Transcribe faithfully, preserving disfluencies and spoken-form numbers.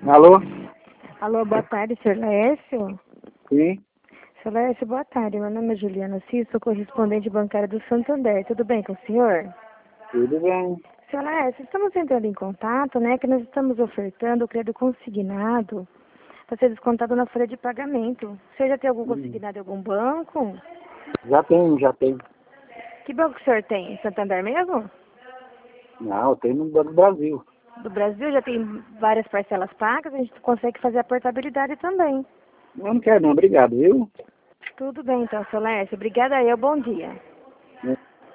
Alô? Alô, boa tarde, senhor Laércio. Sim, Senhor Laércio, boa tarde. Meu nome é Juliana Cis, sou correspondente bancária do Santander. Tudo bem com o senhor? tudo bem. Senhor Laércio, estamos entrando em contato, né, que nós estamos ofertando o crédito consignado para ser descontado na folha de pagamento. O senhor já tem algum Hum, consignado em algum banco? Já tem, já tem. Que banco o senhor tem? Santander mesmo? Não, tem no Banco do Brasil. Do Brasil já tem várias parcelas pagas, a gente consegue fazer a portabilidade também. Eu não quero não, obrigado, viu? Tudo bem então, senhor Laércio. Obrigada aí, bom dia.